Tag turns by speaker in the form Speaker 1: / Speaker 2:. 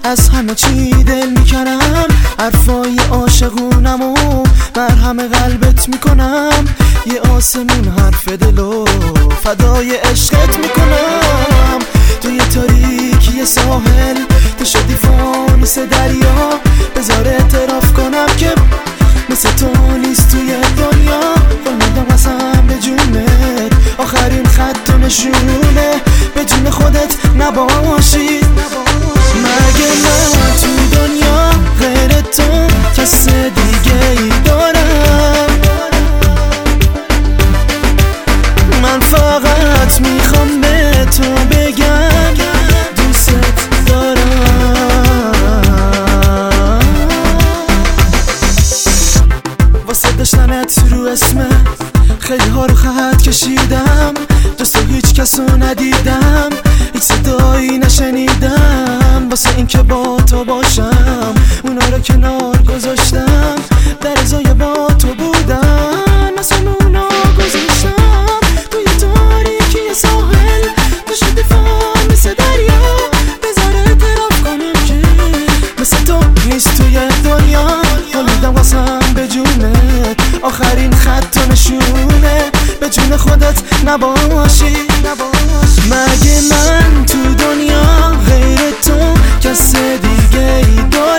Speaker 1: از همه چی دل میکنم، حرفای عاشقونمو مرهم قلبت میکنم. یه آسمون حرف دلو فدای عشقت میکنم. توی تاریکی ساحل تو شدی فانوس دریا، بذار اعتراف کنم که مثل تو نیست توی دنیا. قول قسم به جونت آخرین خط و نشونه به جون خودت نباشی. مگه من تو دنیا غیر تو کس دیگه ای دارم؟ من فقط میخوام به تو بگم دوست دارم. واسه داشتنت رو اسمه خیلی ها رو خط کشیدم، جز تو هیچ کسو ندیدم، هیچ صدایی نشنیدم. واسه این که با تو باشم اونا رو کنار گذاشتم، در ازای با تو بودن مثل اونا گذاشتم. توی تاریکی ساحل تو شدی فانوس دریا، بذار اعتراف کنم که مثل تو نیست توی دنیا. قول قسم به جونت آخرین خط و نشونه به جون خودت نباشی. مگه من تو دنیا غیر تو کس دیگه ای دارم؟